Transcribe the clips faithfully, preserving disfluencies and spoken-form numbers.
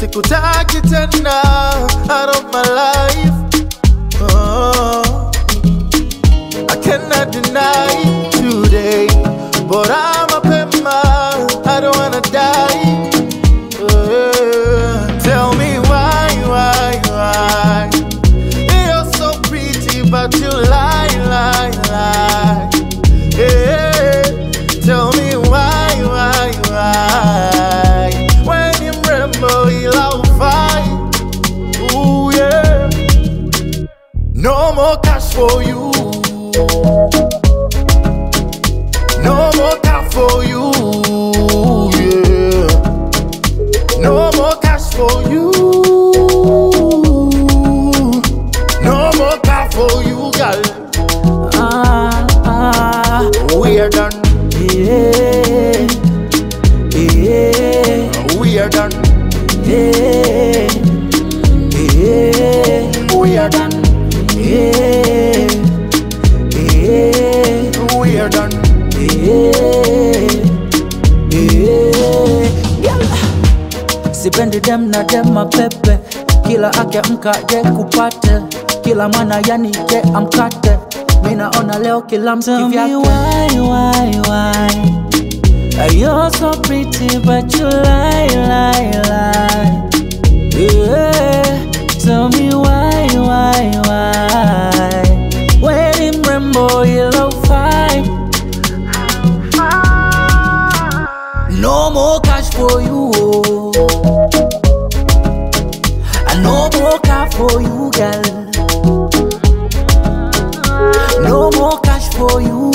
sikutaki tena out of my life. Oh, I cannot deny today, but I'm a pema, I don't wanna die. Uh, tell me why, why, why? You're so pretty, but you lie, lie, lie. Yeah, tell me why, why, why? When you remember, you'll fight. Ooh yeah. No more cash for you. No more cash for you. Yeah. No more cash for you. No more cash for you, girl. Ah, ah, We are done. yeah, yeah, We are done. yeah, yeah, We are done. yeah, yeah, We are done. yeah, yeah. Sipendi dem na dem mapepe, kila ake mkaje kupate, kila mwana yani ke amkate. Mina ona leo kila mtu vyake. Tell me why, why, why? You're so pretty but you lie, lie, lie. Yeah. Tell me why, why, why? When in rainbow yellow fight. No more cash for you. And no more car for you, girl. No more cash for you.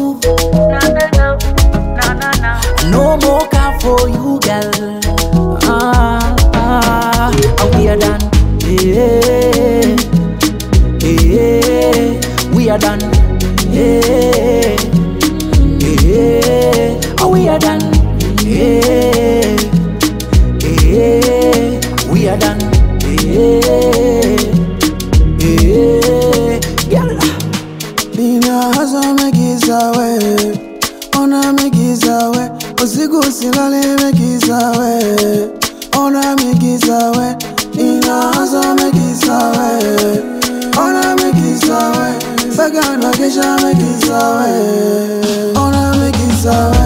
No more car for you, girl. Ah, ah, ah, we are done. Yeah, yeah, we are done. Yeah, yeah, ah, we are done. Yeah, yeah, we are done. Yeah, yeah, girl. Nina haza megiza we, ona megiza we, usiku silale megiza we, ona megiza we. Nina haza megiza we, ona megiza we, baga na kesha megiza we, ona megiza we.